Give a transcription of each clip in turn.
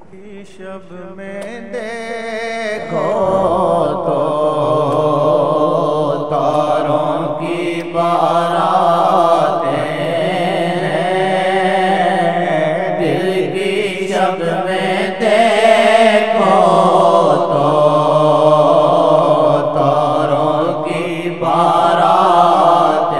شب میں دیکھو تو تاروں کی باراتیں ہیں، دل کی شب میں دیکھو تو تاروں کی باراتیں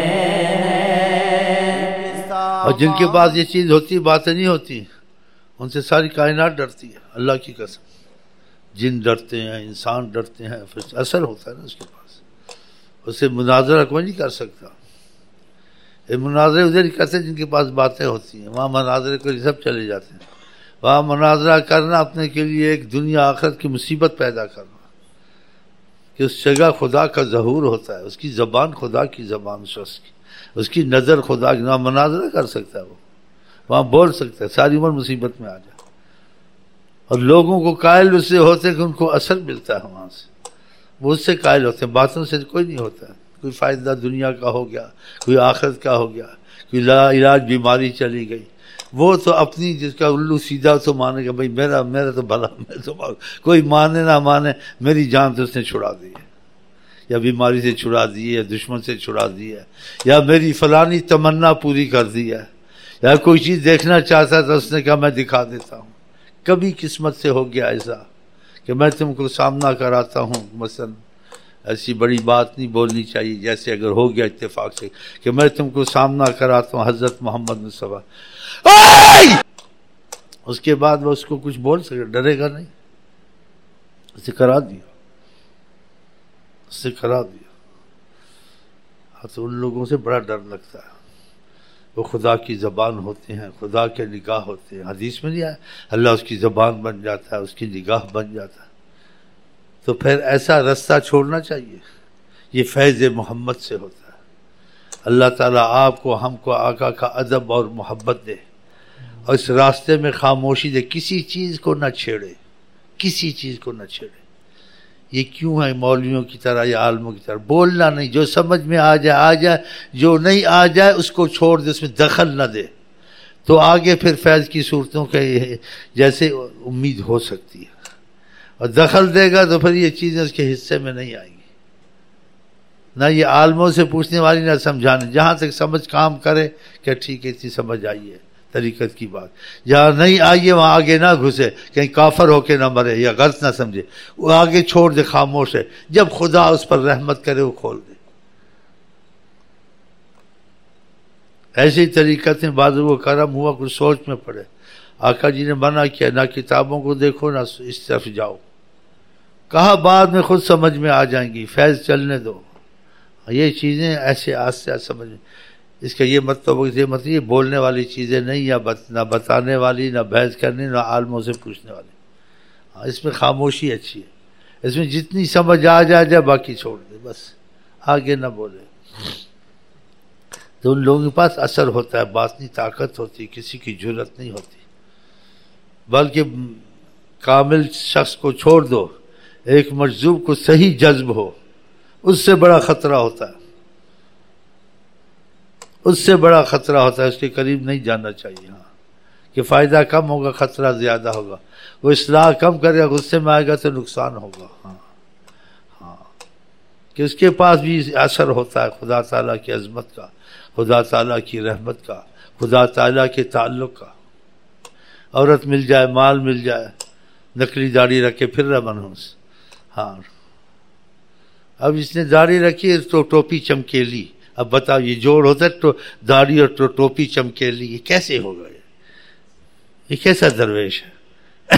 ہیں۔ اور جن کے پاس یہ چیز ہوتی باتیں نہیں ہوتی، ان سے ساری کائنات ڈرتی ہے، اللہ کی قسم۔ جن ڈرتے ہیں، انسان ڈرتے ہیں، پھر اثر ہوتا ہے نا اس کے پاس، اسے مناظرہ کوئی نہیں کر سکتا۔ یہ مناظرے ادھر ہی کرتے جن کے پاس باتیں ہوتی ہیں، وہاں مناظرے کو سب چلے جاتے ہیں۔ وہاں مناظرہ کرنا اپنے کے لیے ایک دنیا آخرت کی مصیبت پیدا کرنا، کہ اس جگہ خدا کا ظہور ہوتا ہے، اس کی زبان خدا کی زبان، شخص کی اس کی نظر خدا کی، وہاں مناظرہ کر سکتا ہے، وہ وہاں بول سکتا ہے، ساری عمر مصیبت میں آ جائے۔ اور لوگوں کو قائل اس سے ہوتے ہیں کہ ان کو اثر ملتا ہے وہاں سے، وہ اس سے قائل ہوتے ہیں، باتوں سے کوئی نہیں ہوتا ہے۔ کوئی فائدہ دنیا کا ہو گیا، کوئی آخرت کا ہو گیا، کوئی لا علاج بیماری چلی گئی، وہ تو اپنی جس کا الو سیدھا تو مانے گا، بھائی میرا تو بھلا، میں تو کوئی مانے نہ مانے، میری جان تو اس نے چھڑا دی ہے، یا بیماری سے چھڑا دی ہے، دشمن سے چھڑا دی ہے، یا میری فلانی تمنا پوری کر دی ہے، یا کوئی چیز دیکھنا چاہتا تھا اس نے کہا میں دکھا دیتا ہوں۔ کبھی قسمت سے ہو گیا ایسا کہ میں تم کو سامنا کراتا ہوں، مثلا ایسی بڑی بات نہیں بولنی چاہیے، جیسے اگر ہو گیا اتفاق سے کہ میں تم کو سامنا کراتا ہوں حضرت محمد مصطفیٰ، اس کے بعد وہ اس کو کچھ بول سکے، ڈرے گا نہیں، اسے کرا دیا، اسے کرا دیا۔ تو ان لوگوں سے بڑا ڈر لگتا ہے، وہ خدا کی زبان ہوتے ہیں، خدا کے نگاہ ہوتے ہیں۔ حدیث میں نہیں آیا اللہ اس کی زبان بن جاتا ہے، اس کی نگاہ بن جاتا ہے۔ تو پھر ایسا رستہ چھوڑنا چاہیے، یہ فیض محمد سے ہوتا ہے۔ اللہ تعالیٰ آپ کو، ہم کو آقا کا ادب اور محبت دے، اور اس راستے میں خاموشی دے، کسی چیز کو نہ چھیڑے، کسی چیز کو نہ چھیڑے۔ یہ کیوں ہے مولویوں کی طرح یا عالموں کی طرح بولنا نہیں، جو سمجھ میں آ جائے آ جائے، جو نہیں آ جائے اس کو چھوڑ دے، اس میں دخل نہ دے، تو آگے پھر فیض کی صورتوں کے جیسے امید ہو سکتی ہے۔ اور دخل دے گا تو پھر یہ چیزیں اس کے حصے میں نہیں آئیں گی، نہ یہ عالموں سے پوچھنے والی نہ سمجھانے، جہاں تک سمجھ کام کرے کہ ٹھیک ہے اتنی سمجھ آئی ہے طریقت کی بات، جہاں نہیں آئیے وہاں آگے نہ گھسے، کہیں کافر ہو کے نہ مرے یا غلط نہ سمجھے، وہ آگے چھوڑ دے، خاموش ہے، جب خدا اس پر رحمت کرے وہ کھول دے۔ ایسی طریقت میں بعض وہ کرم ہوا کچھ سوچ میں پڑے، آقا جی نے منع کیا نہ کتابوں کو دیکھو نہ اس طرف جاؤ، کہا بعد میں خود سمجھ میں آ جائیں گی، فیض چلنے دو۔ یہ چیزیں ایسے آستے آستے سمجھ میں، اس کا یہ مطلب یہ بولنے والی چیزیں نہیں، یا نہ بتانے والی، نہ بحث کرنے، نہ عالموں سے پوچھنے والی۔ اس میں خاموشی اچھی ہے، اس میں جتنی سمجھ آ جائے باقی چھوڑ دے، بس آگے نہ بولے۔ تو ان لوگوں کے پاس اثر ہوتا ہے، باطنی طاقت ہوتی، کسی کی جرأت نہیں ہوتی۔ بلکہ کامل شخص کو چھوڑ دو، ایک مجذوب کو صحیح جذب ہو، اس سے بڑا خطرہ ہوتا ہے، اس سے بڑا خطرہ ہوتا ہے، اس کے قریب نہیں جانا چاہیے۔ ہاں کہ فائدہ کم ہوگا، خطرہ زیادہ ہوگا، وہ اصلاح کم کرے گا، غصے میں آئے گا تو نقصان ہوگا۔ ہاں ہاں کہ اس کے پاس بھی اثر ہوتا ہے خدا تعالیٰ کی عظمت کا، خدا تعالیٰ کی رحمت کا، خدا تعالیٰ کے تعلق کا۔ عورت مل جائے، مال مل جائے، نقلی داڑھی رکھ کے پھر رہا منحوس۔ ہاں اب اس نے داڑھی رکھی تو ٹوپی چمکیلی، اب بتاؤ یہ جوڑ ہوتا ہے تو داڑھی اور ٹوپی چمکیلی، یہ کیسے ہوگا؟ یہ کیسا درویش ہے؟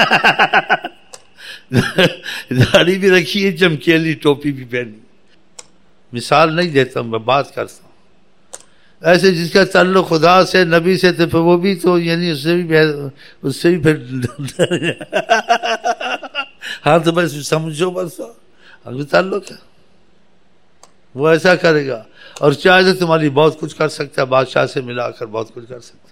داڑھی بھی رکھی ہے، چمکیلی ٹوپی بھی پہنی۔ مثال نہیں دیتا ہوں، میں بات کرتا ہوں ایسے جس کا تعلق خدا سے، نبی سے، تو پھر وہ بھی تو یعنی اس سے بھی پھر ہاں تو بس سمجھو، بس ہم تعلق ہے، وہ ایسا کرے گا، اور چاہے تو تمہاری بہت کچھ کر سکتا ہے، بادشاہ سے ملا کر بہت کچھ کر سکتا ہے۔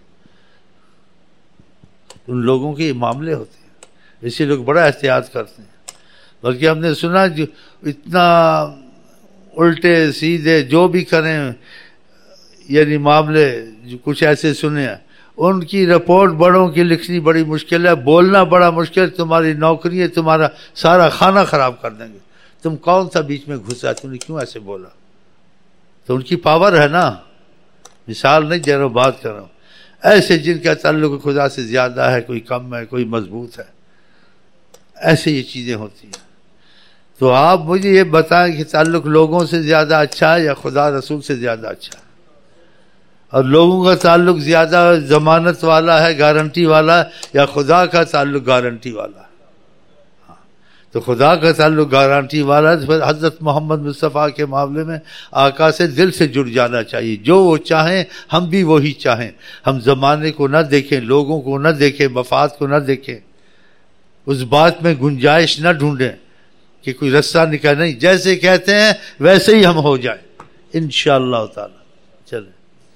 ان لوگوں کے یہ معاملے ہوتے ہیں، اسی لوگ بڑا احتیاط کرتے ہیں۔ بلکہ ہم نے سنا جو اتنا الٹے سیدھے جو بھی کریں، یعنی معاملے جو کچھ ایسے سنے ہیں، ان کی رپورٹ بڑوں کی لکھنی بڑی مشکل ہے، بولنا بڑا مشکل، تمہاری نوکری تمہارا سارا کھانا خراب کر دیں گے. تم کون سا بیچ میں گھسا، تم نے کیوں ایسے بولا؟ تو ان کی پاور ہے نا. مثال نہیں دے رہا ہوں، بات کر رہا ہوں. ایسے جن کا تعلق خدا سے زیادہ ہے، کوئی کم ہے، کوئی مضبوط ہے، ایسے یہ چیزیں ہوتی ہیں. تو آپ مجھے یہ بتائیں کہ تعلق لوگوں سے زیادہ اچھا ہے یا خدا رسول سے زیادہ اچھا ہے؟ اور لوگوں کا تعلق زیادہ ضمانت والا ہے، گارنٹی والا ہے، یا خدا کا تعلق گارنٹی والا ہے؟ تو خدا کا تعلق گارنٹی والا ہے. پھر حضرت محمد مصطفیٰ کے معاملے میں آقا سے دل سے جڑ جانا چاہیے. جو وہ چاہیں ہم بھی وہی چاہیں. ہم زمانے کو نہ دیکھیں، لوگوں کو نہ دیکھیں، مفاد کو نہ دیکھیں، اس بات میں گنجائش نہ ڈھونڈیں کہ کوئی رستہ نکل. نہیں، جیسے کہتے ہیں ویسے ہی ہم ہو جائیں انشاءاللہ تعالی. چلیں.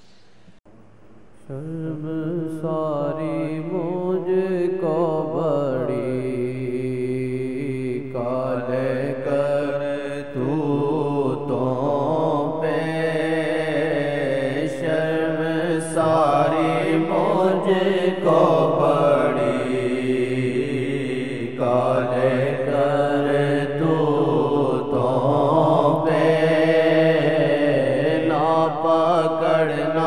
شرم ساری مجھ کو بڑی کالے کر تو پہ، شرم ساری مجھ کو بڑی کالے کر تو پہ، نہ پکڑنا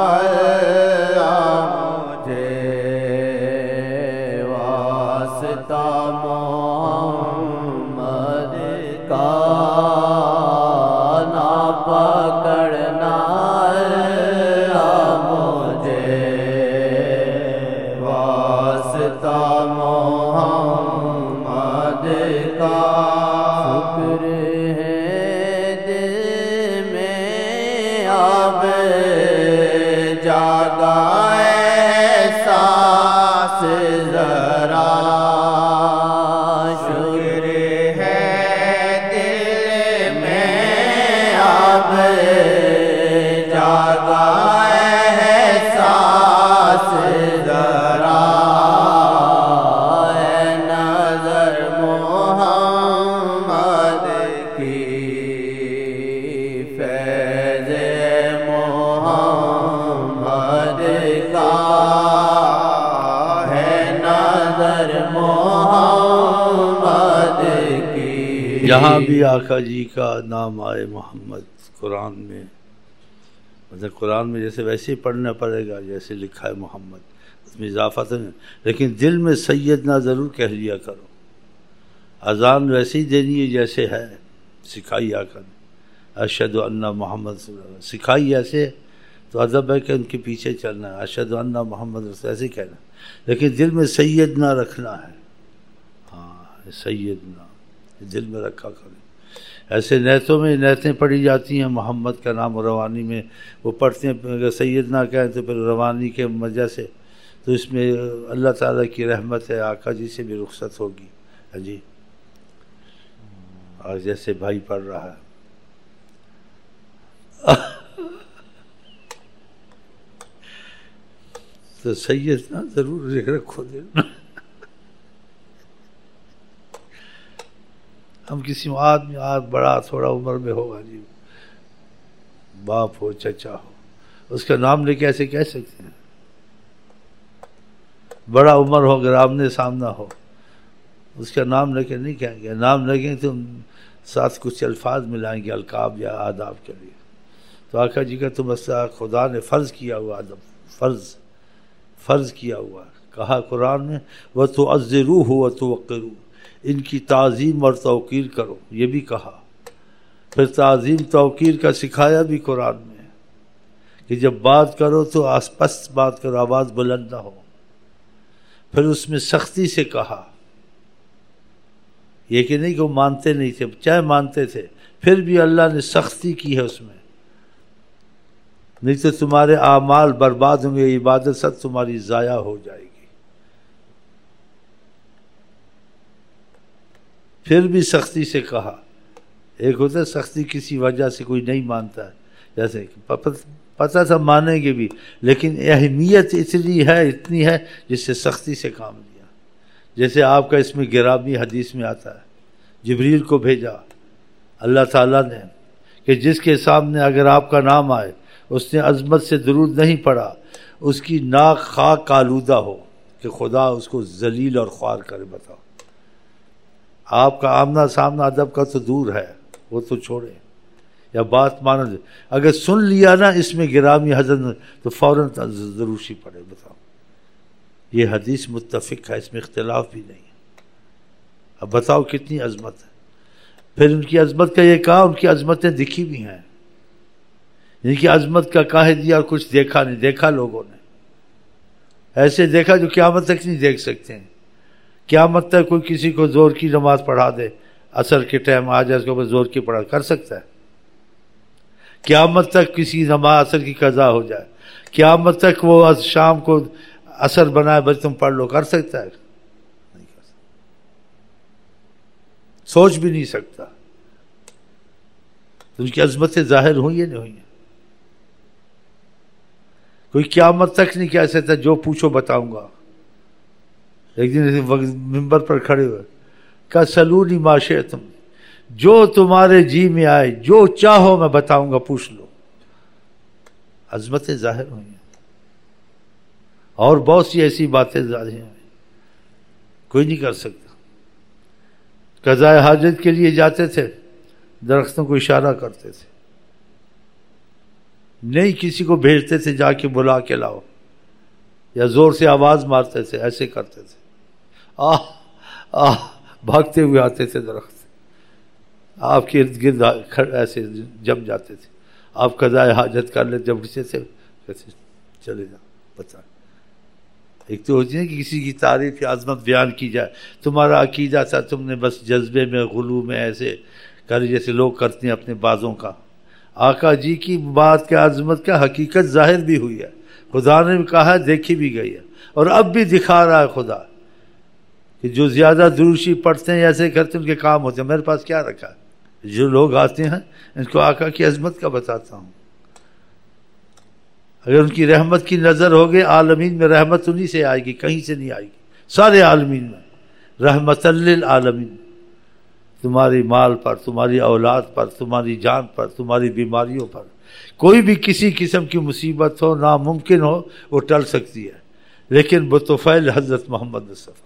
جہاں بھی آقا جی کا نام آئے محمد قرآن میں، مطلب قرآن میں جیسے ویسے ہی پڑھنا پڑے گا جیسے لکھا ہے محمد، اس میں اضافہ تو نہیں، لیکن دل میں سیدنا ضرور کہہ لیا کرو. اذان ویسے ہی دینی ہے جیسے ہے، سکھائی آقا نے. اشہد ان محمد صلی اللہ علیہ وسلم سکھائی ایسے، تو ادب ہے کہ ان کے پیچھے چلنا ہے. اشہد ان محمد رسول ایسے کہنا، لیکن دل میں سیدنا رکھنا ہے. ہاں، سیدنا دل میں رکھا کریں. ایسے نیتوں میں نیتیں پڑھی جاتی ہیں محمد کا نام، روانی میں وہ پڑھتے ہیں. اگر سیدنا کہیں تو پھر روانی کے وجہ سے تو اس میں اللہ تعالیٰ کی رحمت ہے، آقا جی سے بھی رخصت ہوگی. ہاں جی. اور جیسے بھائی پڑھ رہا ہے تو سیدنا ضرور لکھ رکھو دل میں. ہم کسی آدمی بڑا تھوڑا عمر میں ہوگا جی، باپ ہو چچا ہو، اس کا نام لے کے ایسے کہہ سکتے ہیں. بڑا عمر ہو اگر آمنے سامنا ہو، اس کا نام لے کے نہیں کہیں گے. نام لے کے تو ساتھ کچھ الفاظ ملائیں گے القاب یا آداب کے لیے. تو آقا جی کا تو مسئلہ خدا نے فرض کیا ہوا ادب، فرض کیا ہوا. کہا قرآن میں وَتُعَزِّرُوهُ وَتُوَقِّرُوهُ، ان کی تعظیم اور توقیر کرو، یہ بھی کہا. پھر تعظیم توقیر کا سکھایا بھی قرآن میں کہ جب بات کرو تو پست بات کرو، آواز بلند نہ ہو. پھر اس میں سختی سے کہا، یہ کہ نہیں کہ وہ مانتے نہیں تھے، چاہے مانتے تھے پھر بھی اللہ نے سختی کی ہے اس میں، نہیں تو تمہارے اعمال برباد ہوں گے، عبادت سب تمہاری ضائع ہو جائے گی. پھر بھی سختی سے کہا. ایک ہوتا ہے سختی کسی وجہ سے کوئی نہیں مانتا ہے، جیسے پتہ تھا مانیں گے بھی، لیکن اہمیت اتنی ہے جس سے سختی سے کام لیا. جیسے آپ کا اس میں گرامی حدیث میں آتا ہے، جبریل کو بھیجا اللہ تعالیٰ نے کہ جس کے سامنے اگر آپ کا نام آئے، اس نے عظمت سے درود نہیں پڑھا، اس کی ناک خاک آلودہ ہو کہ خدا اس کو ذلیل اور خوار کرے. بتاؤ، آپ کا آمنا سامنا ادب کا تو دور ہے، وہ تو چھوڑے، یا بات مانو. اگر سن لیا نا اس میں گرامی حضرت تو فوراً ضروری پڑے. بتاؤ، یہ حدیث متفق ہے، اس میں اختلاف بھی نہیں ہے. اب بتاؤ کتنی عظمت ہے. پھر ان کی عظمت کا یہ کہا، ان کی عظمتیں دکھی بھی ہیں. ان کی عظمت کا کہہ دیا اور کچھ دیکھا نہیں. دیکھا لوگوں نے، ایسے دیکھا جو قیامت تک نہیں دیکھ سکتے ہیں. قیامت تک کوئی کسی کو زور کی نماز پڑھا دے، عصر کے ٹائم آ جائے، اس کو زور کی پڑھا کر سکتا ہے؟ قیامت تک کسی نماز عصر کی قضا ہو جائے، قیامت تک وہ شام کو عصر بنائے بس تم پڑھ لو، کر سکتا ہے؟ نہیں کر سکتا، سوچ بھی نہیں سکتا. تو ان کی عظمتیں ظاہر ہوئی یا نہیں ہوئی ہیں؟ کوئی قیامت تک نہیں کہہ سکتا جو پوچھو بتاؤں گا. ایک دن ممبر پر کھڑے ہوئے کہا سلونی ما شئتم، جو تمہارے جی میں آئے جو چاہو میں بتاؤں گا، پوچھ لو. عظمتیں ظاہر ہوئی ہیں. اور بہت سی ایسی باتیں ظاہر ہیں کوئی نہیں کر سکتا. قضاء حاجت کے لیے جاتے تھے، درختوں کو اشارہ کرتے تھے، نہیں کسی کو بھیجتے تھے جا کے بلا کے لاؤ، یا زور سے آواز مارتے تھے، ایسے کرتے تھے. آہ آہ بھاگتے ہوئے آتے تھے درخت، آپ کے ارد گرد ایسے جم جاتے تھے. آپ قضاء حاجت کر لیتے، جب کسی تھے کہتے چلے جاؤ. بتا، ایک تو ہوتی ہے کہ کسی کی تعریف یا عظمت بیان کی جائے، تمہارا عقیدہ تھا، تم نے بس جذبے میں غلو میں ایسے کر جیسے لوگ کرتے ہیں اپنے بازوں کا. آقا جی کی بات کا عظمت کا حقیقت ظاہر بھی ہوئی ہے، خدا نے بھی کہا ہے، دیکھی بھی گئی ہے، اور اب بھی دکھا رہا ہے خدا کہ جو زیادہ دروشی پڑھتے ہیں ایسے کرتے ہیں ان کے کام ہوتے ہیں. میرے پاس کیا رکھا ہے؟ جو لوگ آتے ہیں ان کو آقا کی عظمت کا بتاتا ہوں. اگر ان کی رحمت کی نظر ہوگی، عالمین میں رحمت انہی سے آئے گی، کہیں سے نہیں آئے گی. سارے عالمین میں رحمت للعالمین، تمہاری مال پر، تمہاری اولاد پر، تمہاری جان پر، تمہاری بیماریوں پر. کوئی بھی کسی قسم کی مصیبت ہو، ناممکن ہو، وہ ٹل سکتی ہے، لیکن بطفیل حضرت محمد مصطفیٰ.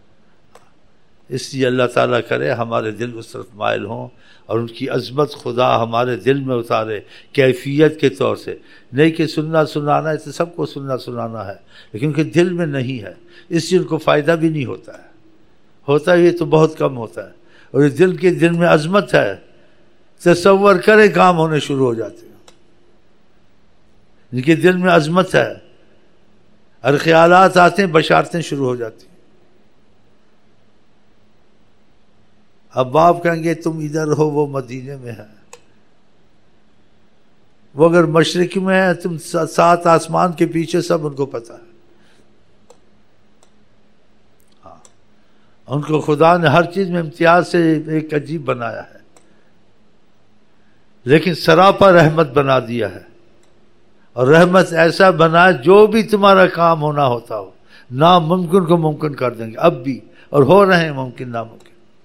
اس لیے اللہ تعالیٰ کرے ہمارے دل اس طرف مائل ہوں اور ان کی عظمت خدا ہمارے دل میں اتارے کیفیت کے طور سے. نہیں کہ سننا سنانا ہے تو سب کو سننا سنانا ہے، لیکن ان کے دل میں نہیں ہے، اس سے ان کو فائدہ بھی نہیں ہوتا ہے. ہوتا یہ تو بہت کم ہوتا ہے. اور دل کے دل میں عظمت ہے، تصور کرے کام ہونے شروع ہو جاتے ہیں. جن کے دل میں عظمت ہے، اور خیالات آتے ہیں، بشارتیں شروع ہو جاتی ہیں. اب آپ کہیں گے تم ادھر ہو، وہ مدینے میں ہے. وہ اگر مشرق میں ہے، تم 7 آسمان کے پیچھے، سب ان کو پتہ ہے. ہاں، ان کو خدا نے ہر چیز میں امتیاز سے ایک عجیب بنایا ہے، لیکن سراپا رحمت بنا دیا ہے. اور رحمت ایسا بنا جو بھی تمہارا کام ہونا ہوتا ہو، ناممکن کو ممکن کر دیں گے اب بھی، اور ہو رہے ہیں ممکن ناممکن.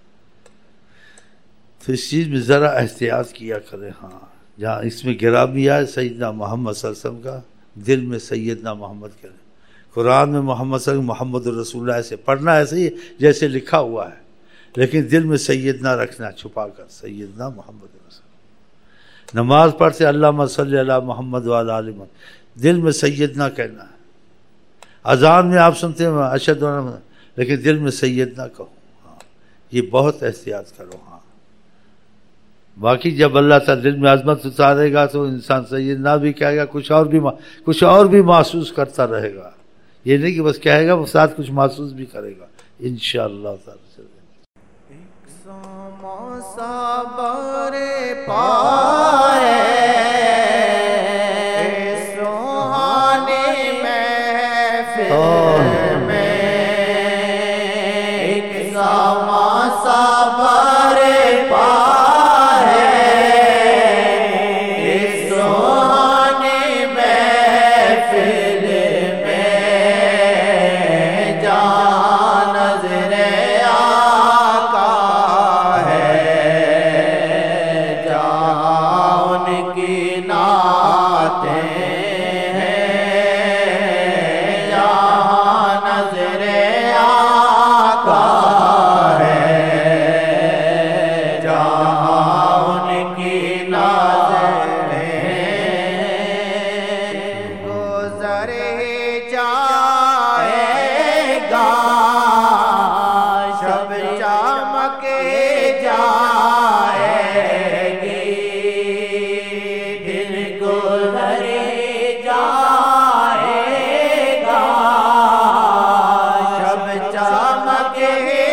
تو اس چیز میں ذرا احتیاط کیا کریں. ہاں، جہاں اس میں گرامی آئے سیدنا محمد صلی اللہ علیہ وسلم کا، دل میں سیدنا محمد کریں. قرآن میں محمد صلی اللہ علیہ وسلم محمد رسول اللہ سے پڑھنا ایسے ہی جیسے لکھا ہوا ہے، لیکن دل میں سیدنا رکھنا چھپا کر، سیدنا محمد رسول. نماز پڑھتے اللہم صلی علی محمد وعلی آل محمد، دل میں سیدنا کہنا ہے. اذان میں آپ سنتے ہیں اشہد ان محمد، لیکن دل میں سیدنا کہو. ہاں، یہ بہت احتیاط کرو. ہاں، باقی جب اللہ تعالیٰ دل میں عظمت اتارے گا تو انسان سیدنا بھی کہے گا، کچھ اور بھی محسوس کرتا رہے گا. یہ نہیں کہ بس کہے گا، وہ ساتھ کچھ محسوس بھی کرے گا انشاءاللہ تعالیٰ. के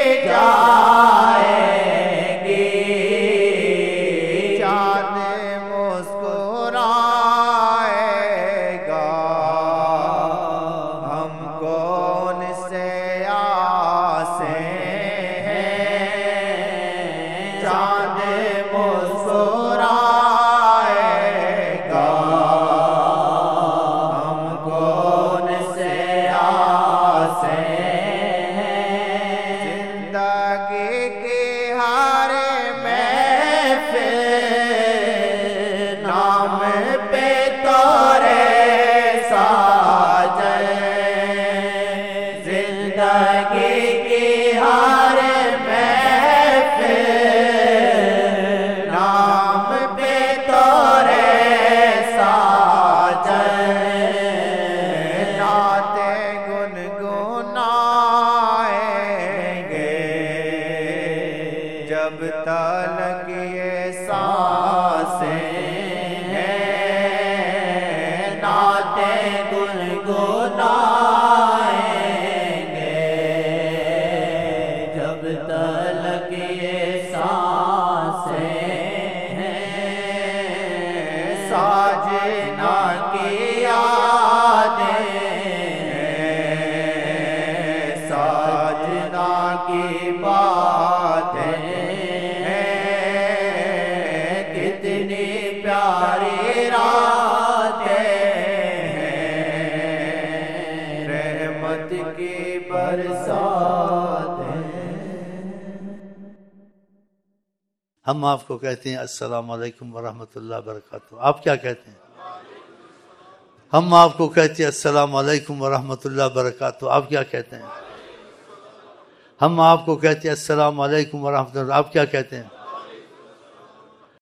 जाएगी, चाँद मुस्कुराएगा, हम कौन से आसे हैं, चाँद मुस्कुराएगा, हम कौन से आसे हैं, जिंदगी की हर महफिल नाम पे तोरे साजे, जिंदगी की हर महफिल नाम पे तोरे साजे, नाते गुनगुनाएंगे जब तक ये सांसें हैं, नाते गुनगुनाएंगे जब तक ये सांसें हैं, साजना की यादें हैं, साजना की बातें हैं, कितनी प्यारी रातें हैं, रहमत की बरसात हैं। हम आपको कहते हैं अस्सलाम वालेकुम वरहमतुल्लाहि वबरकातुहू, आप क्या कहते हैं? हम आपको कहते हैं अस्सलाम वालेकुम वरहमतुल्लाहि वबरकातुहू, आप क्या कहते हैं? हम आपको कहते हैं अस्सलाम वालेकुम वरहमतुल्लाहि, आप क्या कहते हैं?